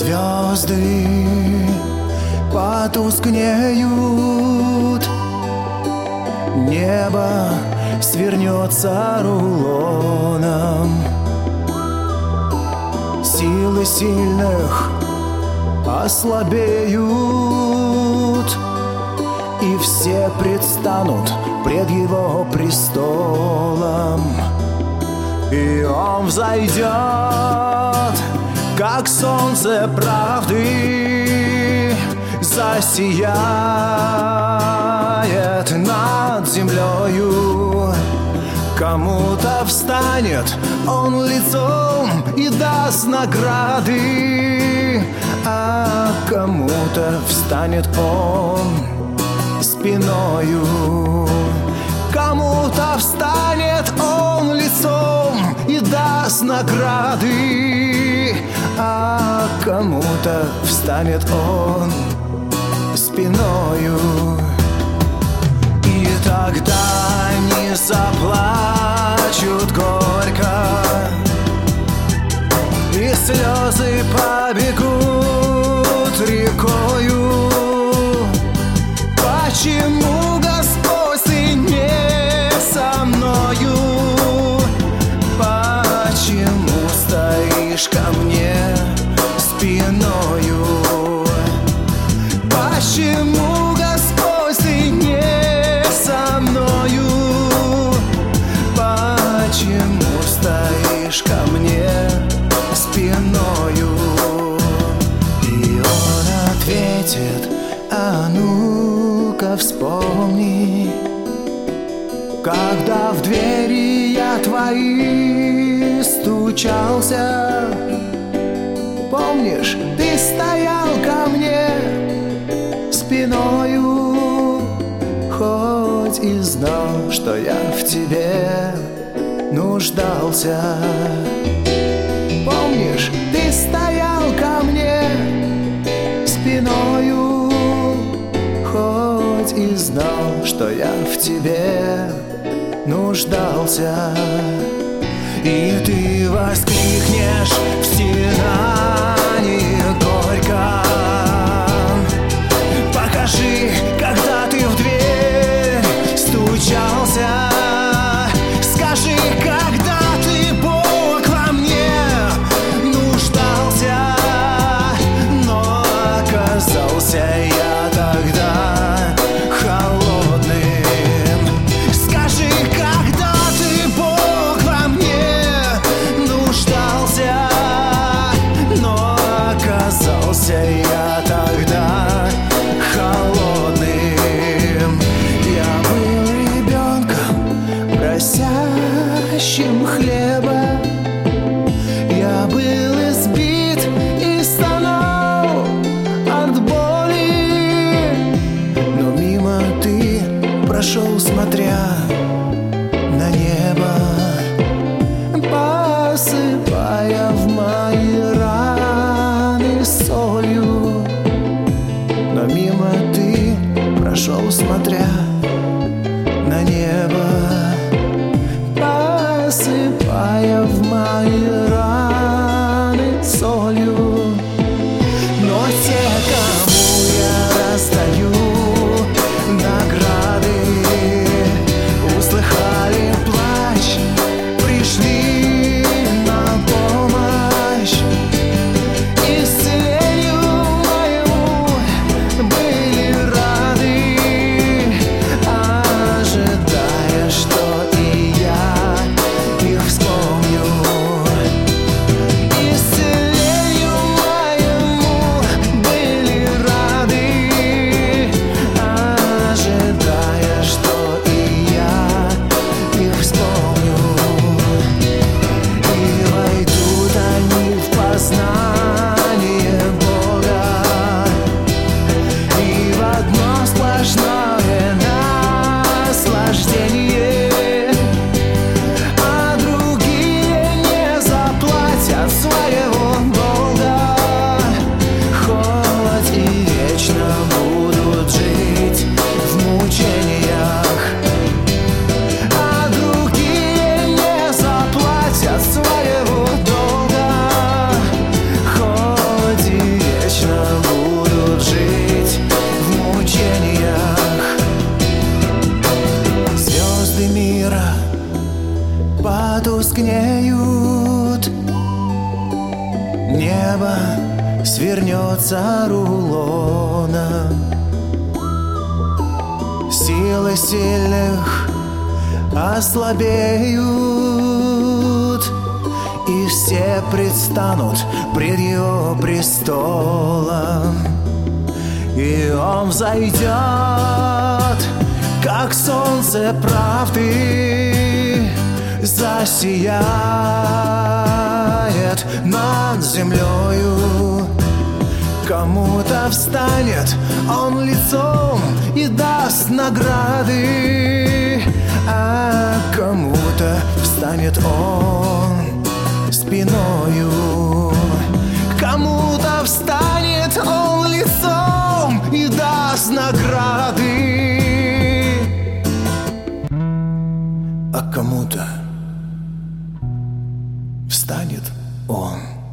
Звезды потускнеют, небо свернется рулоном. Силы сильных ослабеют, и все предстанут пред его престолом. И он взойдет, как солнце правды, засияет над землею. Кому-то встанет он лицом и даст награды, а кому-то встанет он спиною. Кому-то встанет он лицом и даст награды, а кому-то встанет он спиною. И тогда не заплачут горько, и слезы побегут рекою. Почему, Господь, ты не со мною? Почему стоишь ко мне спиною? Почему, Господь, ты не со мною? Почему стоишь ко мне спиною? И он ответит: а ну-ка вспомни, когда в двери я твои стучался. Помнишь, ты стоял ко мне спиною, хоть и знал, что я в тебе нуждался. Помнишь, ты стоял ко мне спиною, хоть и знал, что я в тебе нуждался. И ты воскликнешь в стенании горько: покажи, когда ты в дверь стучался. Скажи, когда ты, Бог, во мне нуждался. Но оказался я тогда холодным. Скажи, когда ты, Бог, во мне нуждался. Но оказался я тогда холодным. Я был ребенком, просящим хлеба. Я был избит и стонал от боли, но мимо ты прошел, смотря на небо, посыпая в мои раны солью. Но мимо ты прошел, смотря на небо, посыпая в мои раны солью. Но те, кому я раздаю награды, услыхали плач, пришли на помощь. Исцелению моему были рады, небо свернется рулоном. Силы сильных ослабеют, и все предстанут пред его престолом. И он взойдет, как солнце правды, засияет над землею. Кому-то встанет он лицом и даст награды, а кому-то встанет он спиною. Кому-то встанет он лицом и даст награды, а кому-то встанет он